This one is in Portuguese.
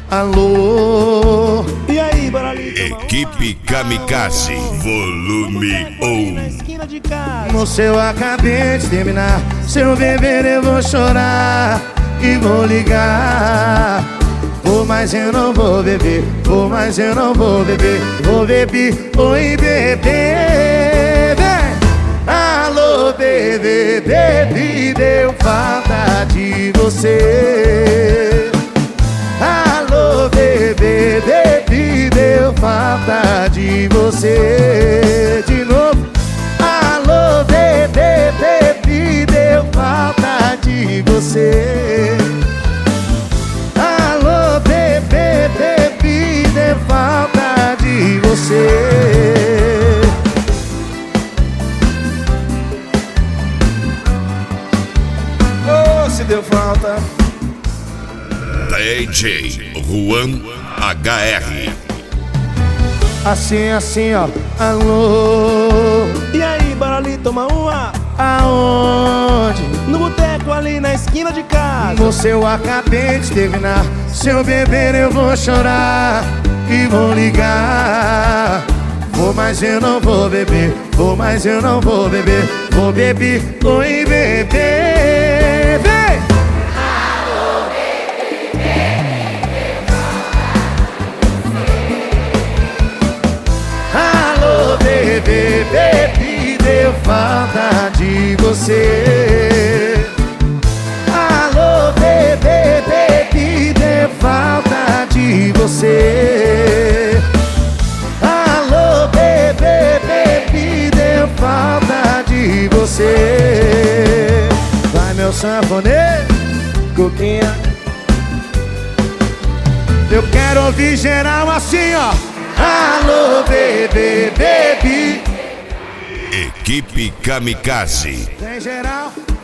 Alô. E aí, bora ali tomar Equipe Kamikaze, volume 1. na esquina de casa. Moça, eu acabei de terminar. Se eu beber eu vou chorar e vou ligar. Vou, mas eu não vou beber. Vou, mas eu não vou beber. Vou beber, oi bebê. Vem. Alô bebê, bebê, deu falta de você. Alô bebê, bebê, deu falta de você. De novo. Alô bebê, bebê, deu falta de você. Alô bebê, bebê, deu falta de você. Oh, se deu falta. DJ Juan HR. Assim, assim, ó. Alô. E aí, bora ali tomar uma? Aonde? No boteco ali na esquina de casa. Moça, eu acabei de terminar. Se eu beber eu vou chorar e vou ligar. Vou, mas eu não vou beber. Vou, mas eu não vou beber. Vou beber, oi bebê. Vem! Alô bebê, bebê, deu falta de você. Alô bebê, bebê, deu falta de você. Alô bebê, bebê, deu falta de você. Vai meu sanfoneiro, coquinha. Eu quero ouvir geral assim, ó. Alô bebê, bebê. Equipe Kamikaze. Vem geral.